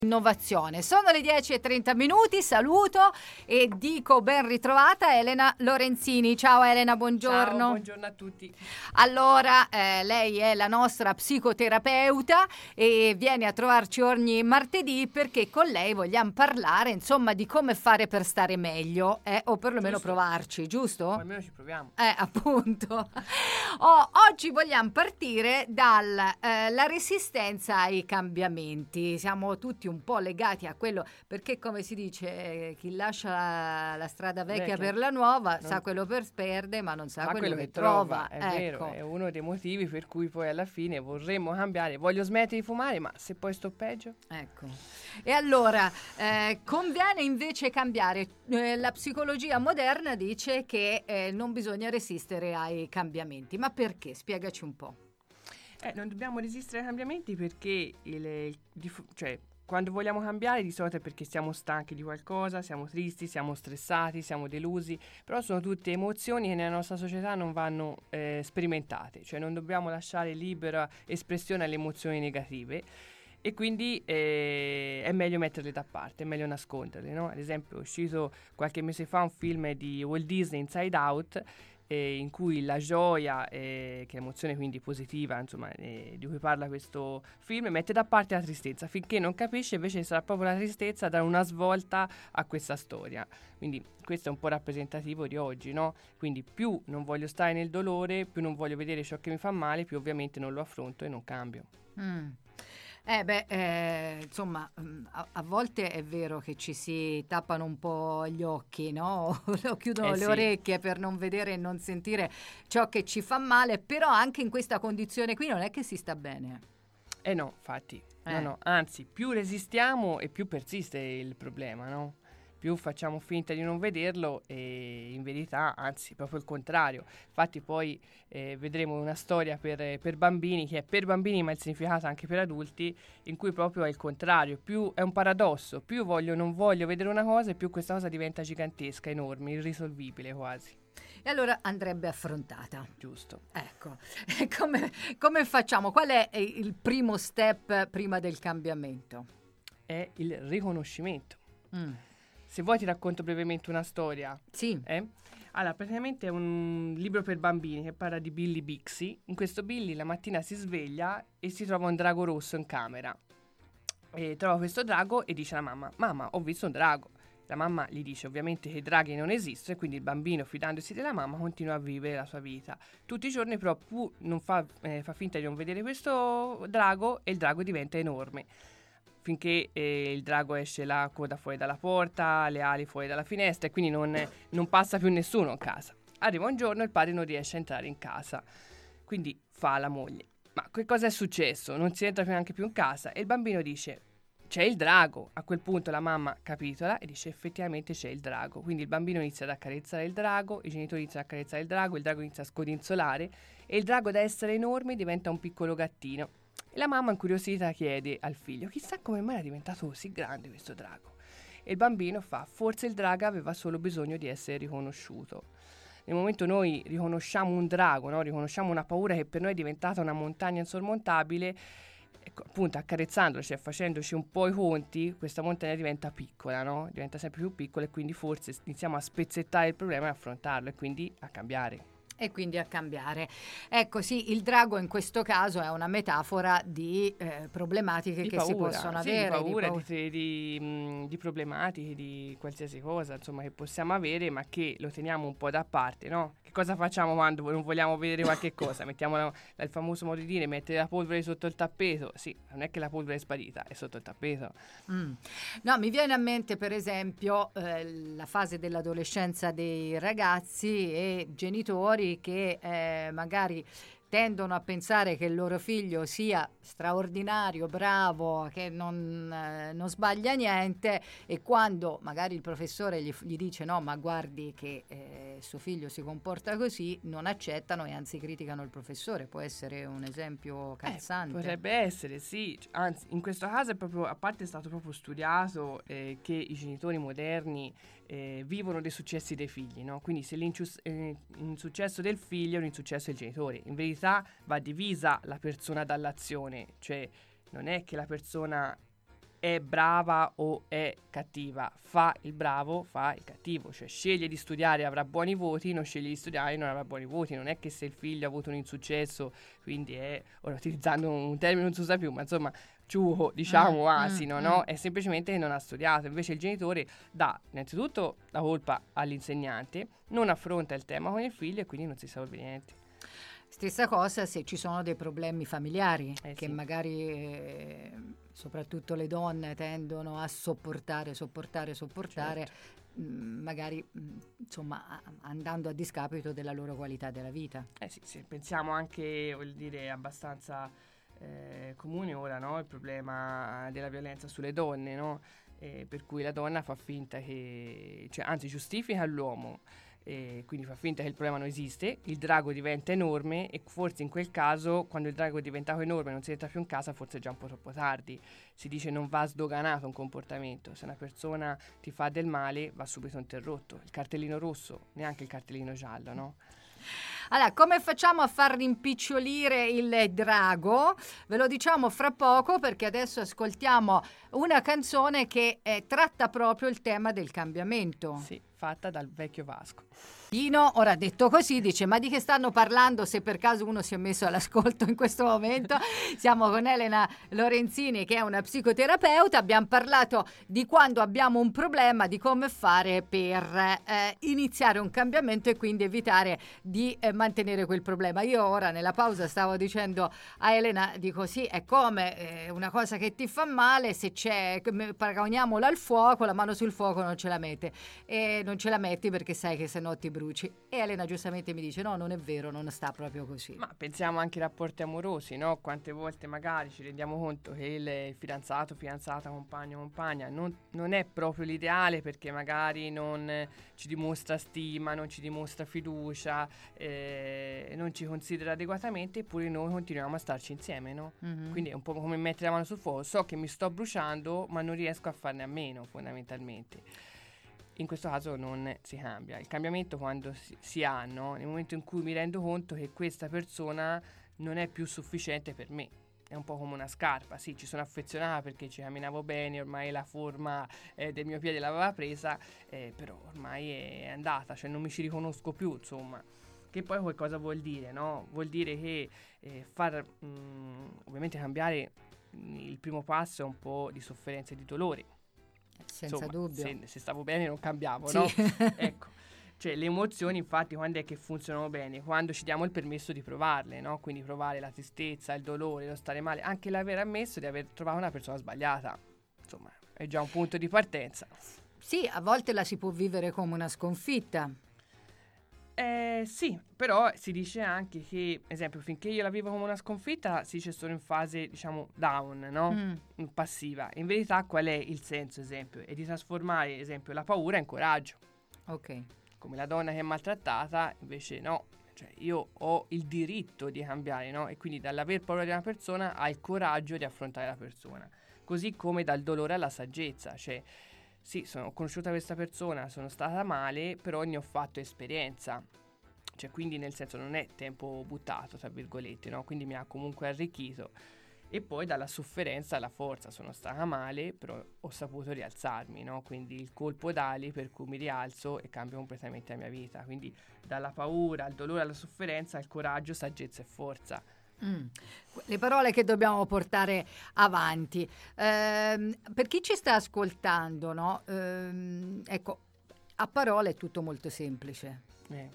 Innovazione. Sono le 10:30, saluto e dico ben ritrovata Elena Lorenzini. Ciao Elena, buongiorno. Ciao, buongiorno a tutti. Allora, lei è la nostra psicoterapeuta e viene a trovarci ogni martedì perché con lei vogliamo parlare, insomma, di come fare per stare meglio, o perlomeno provarci, giusto? O almeno ci proviamo. Appunto. Oggi vogliamo partire dalla resistenza ai cambiamenti. Siamo tutti un po' legati a quello, perché come si dice, chi lascia la strada vecchia per la nuova sa quello che perde, ma non sa quello che trova. È vero, è uno dei motivi per cui poi alla fine vorremmo cambiare. Voglio smettere di fumare, ma se poi sto peggio. Ecco. E allora, conviene invece cambiare. La psicologia moderna dice che non bisogna resistere ai cambiamenti. Ma perché? Spiegaci un po'. Non dobbiamo resistere ai cambiamenti perché quando vogliamo cambiare di solito è perché siamo stanchi di qualcosa, siamo tristi, siamo stressati, siamo delusi, però sono tutte emozioni che nella nostra società non vanno sperimentate, cioè non dobbiamo lasciare libera espressione alle emozioni negative e quindi è meglio metterle da parte, è meglio nasconderle, no? Ad esempio è uscito qualche mese fa un film di Walt Disney, Inside Out, in cui la gioia, che è emozione quindi positiva, insomma, di cui parla questo film, mette da parte la tristezza, finché non capisce invece sarà proprio la tristezza a dare una svolta a questa storia. Quindi questo è un po' rappresentativo di oggi, no? Quindi più non voglio stare nel dolore, più non voglio vedere ciò che mi fa male, più ovviamente non lo affronto e non cambio. Insomma, a volte è vero che ci si tappano un po' gli occhi, no? O chiudono le orecchie per non vedere e non sentire ciò che ci fa male, però anche in questa condizione qui non è che si sta bene. No, infatti, no, anzi, più resistiamo e più persiste il problema, no? Più facciamo finta di non vederlo e in verità, anzi, proprio il contrario. Infatti poi vedremo una storia per bambini, che è per bambini ma il significato anche per adulti, in cui proprio è il contrario. Più è un paradosso, più non voglio vedere una cosa e più questa cosa diventa gigantesca, enorme, irrisolvibile quasi. E allora andrebbe affrontata. Giusto. Ecco, come facciamo? Qual è il primo step prima del cambiamento? È il riconoscimento. Se vuoi ti racconto brevemente una storia. Sì. Allora, praticamente è un libro per bambini che parla di Billy Bixby. In questo Billy la mattina si sveglia e si trova un drago rosso in camera. E trova questo drago e dice alla mamma: "Mamma, ho visto un drago". La mamma gli dice ovviamente che i draghi non esistono e quindi il bambino, fidandosi della mamma, continua a vivere la sua vita. Tutti i giorni però non fa finta di non vedere questo drago e il drago diventa enorme. Finché il drago esce la coda fuori dalla porta, le ali fuori dalla finestra e quindi non passa più nessuno in casa. Arriva un giorno e il padre non riesce a entrare in casa, quindi fa alla moglie: "Ma che cosa è successo? Non si entra neanche più in casa?" E il bambino dice: "C'è il drago". A quel punto la mamma capitola e dice: effettivamente c'è il drago. Quindi il bambino inizia ad accarezzare il drago, i genitori iniziano ad accarezzare il drago inizia a scodinzolare e il drago, da essere enorme, diventa un piccolo gattino. E la mamma, incuriosita, chiede al figlio: "Chissà come mai è diventato così grande questo drago". E il bambino fa: "Forse il drago aveva solo bisogno di essere riconosciuto". Nel momento noi riconosciamo un drago, no? Riconosciamo una paura che per noi è diventata una montagna insormontabile, ecco, appunto accarezzandolo, cioè facendoci un po' i conti, questa montagna diventa piccola, no? Diventa sempre più piccola e quindi forse iniziamo a spezzettare il problema e affrontarlo e quindi a cambiare. E quindi a cambiare. Ecco, sì, il drago in questo caso è una metafora di problematiche che si possono avere. Di paura, di problematiche, di qualsiasi cosa, insomma, che possiamo avere, ma che lo teniamo un po' da parte, no? Che cosa facciamo quando non vogliamo vedere qualche cosa? Mettiamo il famoso modo di dire, mettere la polvere sotto il tappeto. Sì, non è che la polvere è sparita, è sotto il tappeto. No, mi viene a mente per esempio la fase dell'adolescenza dei ragazzi e genitori che magari tendono a pensare che il loro figlio sia straordinario, bravo, che non sbaglia niente, e quando magari il professore gli dice no, ma guardi che suo figlio si comporta così, non accettano e anzi criticano il professore. Può essere un esempio calzante. Potrebbe essere, sì, anzi in questo caso è proprio, a parte è stato proprio studiato che i genitori moderni vivono dei successi dei figli, no? Quindi se l'insuccesso del figlio è un insuccesso del genitore. In verità va divisa la persona dall'azione, cioè non è che la persona è brava o è cattiva, fa il bravo, fa il cattivo, cioè sceglie di studiare avrà buoni voti, non sceglie di studiare non avrà buoni voti. Non è che se il figlio ha avuto un insuccesso, quindi è, ora utilizzando un termine non si usa più, ma insomma ciuho, diciamo asino, no? È semplicemente che non ha studiato. Invece il genitore dà innanzitutto la colpa all'insegnante, non affronta il tema con il figlio e quindi non si risolve niente. Stessa cosa se ci sono dei problemi familiari che sì. magari soprattutto le donne tendono a sopportare, Certo. magari insomma andando a discapito della loro qualità della vita. Sì, sì, pensiamo anche, vuol dire, abbastanza comune ora, no? Il problema della violenza sulle donne, no? Per cui la donna fa finta che, cioè, anzi giustifica l'uomo, quindi fa finta che il problema non esiste, il drago diventa enorme e forse in quel caso, quando il drago è diventato enorme e non si entra più in casa, forse è già un po' troppo tardi. Si dice non va sdoganato un comportamento, se una persona ti fa del male va subito interrotto. Il cartellino rosso, neanche il cartellino giallo, no? Allora, come facciamo a far rimpicciolire il drago? Ve lo diciamo fra poco, perché adesso ascoltiamo una canzone che tratta proprio il tema del cambiamento. Sì, fatta dal vecchio Vasco. Dino, ora detto così, dice: ma di che stanno parlando, se per caso uno si è messo all'ascolto in questo momento? Siamo con Elena Lorenzini, che è una psicoterapeuta. Abbiamo parlato di quando abbiamo un problema, di come fare per iniziare un cambiamento e quindi evitare di mantenere quel problema. Io ora nella pausa stavo dicendo a Elena, dico sì, è come una cosa che ti fa male, se c'è, paragoniamola al fuoco, la mano sul fuoco non ce la mette, e non ce la metti perché sai che se no ti bruci. E Elena giustamente mi dice: no, non è vero, non sta proprio così. Ma pensiamo anche ai rapporti amorosi, no? Quante volte magari ci rendiamo conto che il fidanzato, fidanzata, compagno, compagna non è proprio l'ideale, perché magari non ci dimostra stima, non ci dimostra fiducia, non ci considera adeguatamente, eppure noi continuiamo a starci insieme, no? Quindi è un po' come mettere la mano sul fuoco: so che mi sto bruciando ma non riesco a farne a meno, fondamentalmente. In questo caso non si cambia. Il cambiamento quando si ha, no? Nel momento in cui mi rendo conto che questa persona non è più sufficiente per me. È un po' come una scarpa. Sì, ci sono affezionata perché ci camminavo bene, ormai la forma del mio piede l'aveva presa, però ormai è andata, cioè non mi ci riconosco più, insomma. Che poi che cosa vuol dire, no? Vuol dire che ovviamente cambiare, il primo passo è un po' di sofferenza e di dolore. Senza Insomma, dubbio. se stavo bene non cambiavo, Sì. no? Ecco, cioè le emozioni infatti quando è che funzionano bene? Quando ci diamo il permesso di provarle, no? Quindi provare la tristezza, il dolore, lo stare male, anche l'aver ammesso di aver trovato una persona sbagliata. Insomma, è già un punto di partenza. Sì, a volte la si può vivere come una sconfitta. Sì, però si dice anche che, esempio, finché io la vivo come una sconfitta, si dice solo in fase, diciamo, down, no? Passiva. In verità qual è il senso, esempio? È di trasformare, esempio, la paura in coraggio. Ok. Come la donna che è maltrattata, invece no. Cioè, io ho il diritto di cambiare, no? E quindi dall'aver paura di una persona hai il coraggio di affrontare la persona. Così come dal dolore alla saggezza, cioè sì, ho conosciuta questa persona, sono stata male, però ne ho fatto esperienza. Cioè, quindi nel senso non è tempo buttato, tra virgolette, no? Quindi mi ha comunque arricchito. E poi dalla sofferenza alla forza, sono stata male, però ho saputo rialzarmi, no? Quindi il colpo d'ali per cui mi rialzo e cambio completamente la mia vita. Quindi dalla paura, al dolore, alla sofferenza, al coraggio, saggezza e forza. Le parole che dobbiamo portare avanti. Per chi ci sta ascoltando, no? Ecco, a parole è tutto molto semplice.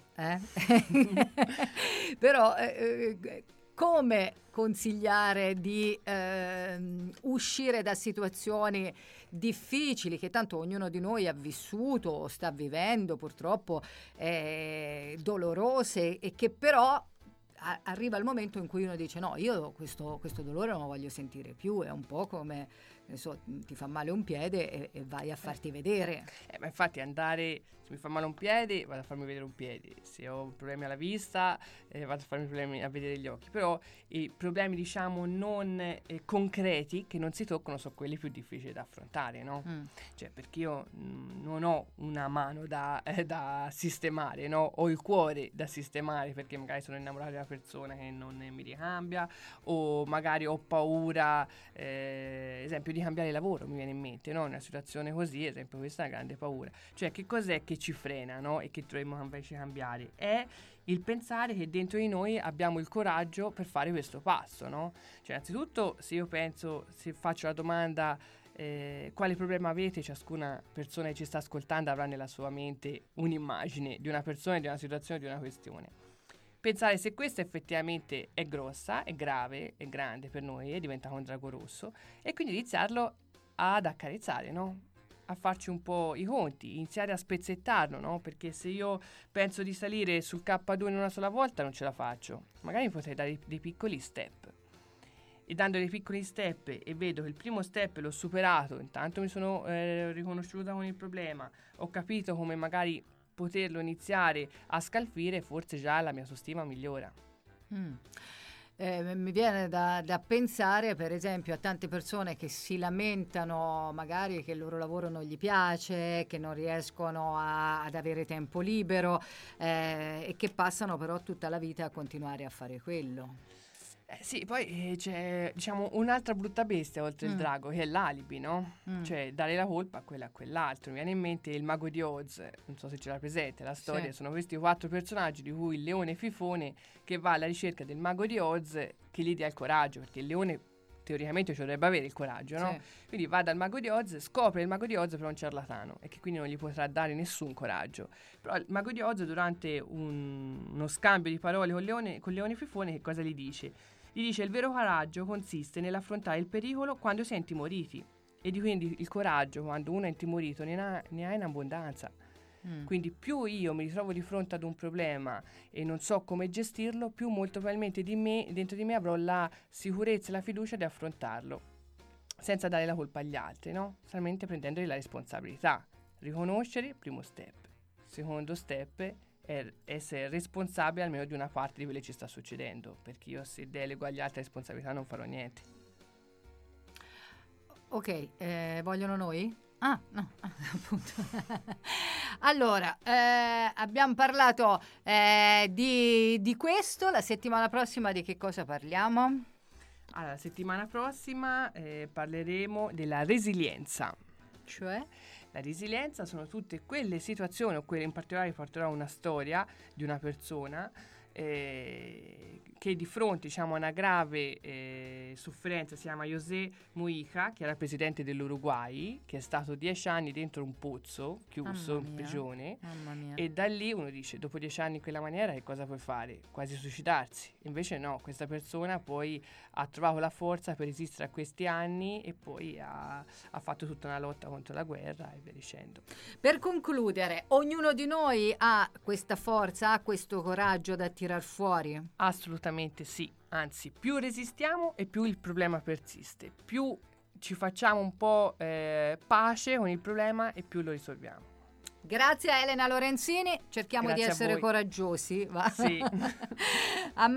Però come consigliare di uscire da situazioni difficili che tanto ognuno di noi ha vissuto o sta vivendo, purtroppo dolorose, e che però arriva il momento in cui uno dice: no, io questo dolore non lo voglio sentire più. È un po' come, ti fa male un piede e vai a farti vedere. Ma infatti andare, se mi fa male un piede vado a farmi vedere un piede, se ho problemi alla vista vado a farmi problemi a vedere gli occhi. Però i problemi, diciamo, non concreti, che non si toccano, sono quelli più difficili da affrontare, no? Cioè, perché io non ho una mano da sistemare, no? Ho il cuore da sistemare, perché magari sono innamorato di una persona che non mi ricambia, o magari ho paura, esempio, di cambiare lavoro, mi viene in mente, no? Una situazione così, ad esempio, questa è una grande paura. Cioè, che cos'è che ci frena, no? E che dovremmo invece cambiare? È il pensare che dentro di noi abbiamo il coraggio per fare questo passo, no? Cioè, innanzitutto, se faccio la domanda quale problema avete, ciascuna persona che ci sta ascoltando avrà nella sua mente un'immagine di una persona, di una situazione, di una questione. Pensare se questa effettivamente è grossa, è grave, è grande per noi, è diventato un drago rosso, e quindi iniziarlo ad accarezzare, no? A farci un po' i conti, iniziare a spezzettarlo, no? Perché se io penso di salire sul K2 in una sola volta non ce la faccio, magari potrei dare dei piccoli step. E dando dei piccoli step e vedo che il primo step l'ho superato, intanto mi sono riconosciuta con il problema, ho capito come magari poterlo iniziare a scalfire, forse già la mia autostima migliora. Mi viene da pensare, per esempio, a tante persone che si lamentano magari che il loro lavoro non gli piace, che non riescono ad avere tempo libero, e che passano però tutta la vita a continuare a fare quello. Sì, poi c'è, diciamo, un'altra brutta bestia oltre il drago, che è l'alibi, no? Cioè, dare la colpa a quell'altro. Mi viene in mente il mago di Oz, non so se ce l'ha presente, la storia. Sì. Sono questi 4 personaggi, di cui il leone Fifone, che va alla ricerca del mago di Oz, che gli dia il coraggio, perché il leone teoricamente ci dovrebbe avere il coraggio, no? Sì. Quindi va dal mago di Oz, scopre il mago di Oz però è un ciarlatano e che quindi non gli potrà dare nessun coraggio. Però il mago di Oz, durante uno scambio di parole con leone Fifone, che cosa gli dice? Gli dice: il vero coraggio consiste nell'affrontare il pericolo quando si è intimoriti, e di quindi il coraggio, quando uno è intimorito, ne ha in abbondanza. Quindi più io mi ritrovo di fronte ad un problema e non so come gestirlo, più molto probabilmente dentro di me avrò la sicurezza e la fiducia di affrontarlo, senza dare la colpa agli altri, no? Solamente prendendogli la responsabilità. Riconoscere, primo step. Secondo step, essere responsabile almeno di una parte di quello che ci sta succedendo, perché io, se delego agli altri responsabilità, non farò niente. Ok, vogliono noi? Ah, no, appunto. Allora, abbiamo parlato di questo. La settimana prossima di che cosa parliamo? Allora, la settimana prossima parleremo della resilienza. Cioè? La resilienza sono tutte quelle situazioni, o quelle in particolare porterò una storia di una persona che di fronte, diciamo, a una grave sofferenza, si chiama José Mujica, che era presidente dell'Uruguay, che è stato 10 anni dentro un pozzo, chiuso in prigione, e da lì uno dice: dopo 10 anni in quella maniera che cosa puoi fare? Quasi suicidarsi. Invece no, questa persona poi ha trovato la forza per resistere a questi anni e poi ha fatto tutta una lotta contro la guerra e via dicendo. Per concludere, ognuno di noi ha questa forza, ha questo coraggio da tirar fuori? Assolutamente sì, anzi più resistiamo e più il problema persiste, più ci facciamo un po' pace con il problema e più lo risolviamo. Grazie a Elena Lorenzini, cerchiamo di essere coraggiosi. Va? Sì. A